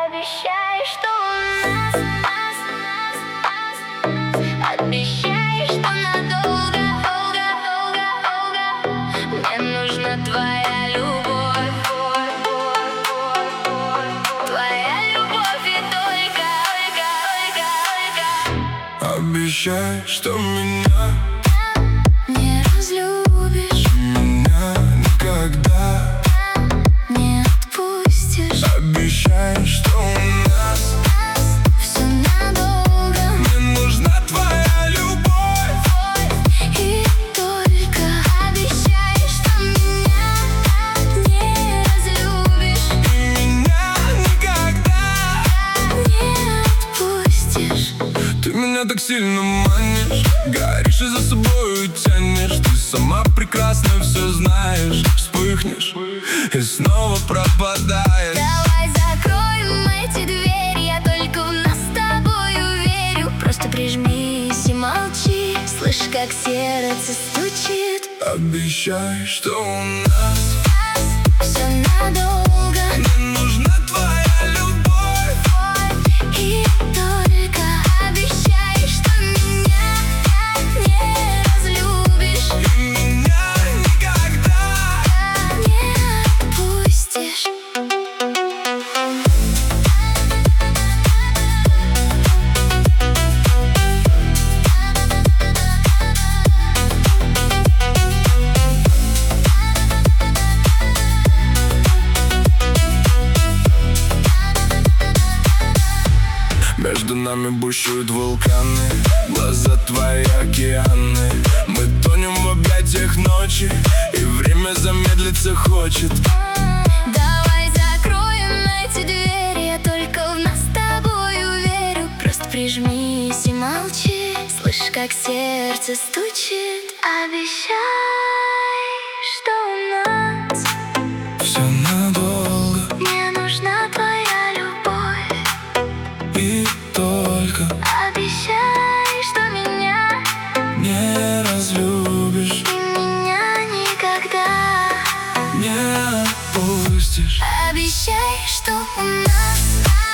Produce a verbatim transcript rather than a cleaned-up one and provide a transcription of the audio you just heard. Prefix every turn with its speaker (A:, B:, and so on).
A: Обещай, что у нас, нас, нас, нас. Обещай, что надолго, долго, долго, долго. Мне нужна твоя любовь, твоя любовь и только, только, только.
B: Обещай, что меня
A: не разлюбишь,
B: меня никогда
A: не отпустишь.
B: Обещай, что у нас
A: все надолго.
B: мне нужна твоя любовь.
A: И только обещай, что меня не разлюбишь,
B: И меня никогда
A: не отпустишь.
B: Ты меня так сильно манишь, горишь и за собою тянешь. Ты сама прекрасно все знаешь. Вспыхнешь и снова пропадаешь.
A: Давай закроем эти двери, я только в нас с тобою верю. Просто прижмись и молчи, слышь, как сердце стучит.
B: Обещай, что у нас
A: Все надолго.
B: мне нужна твоя любовь.
A: И только обещай, что меня не разлюбишь,
B: И меня никогда
A: не отпустишь.
B: Между нами бушуют вулканы, глаза твои океаны. Мы тонем в объятиях ночи, и время замедлиться хочет.
A: Давай закроем эти двери, я только в нас с тобою верю. Просто прижмись и молчи, слышь, как сердце стучит. Обещай, что у нас
B: Все надолго
A: мне нужна твоя любовь.
B: и только
A: Обещай, что меня
B: не разлюбишь,
A: и меня никогда.
B: не отпустишь.
A: Обещай, что у нас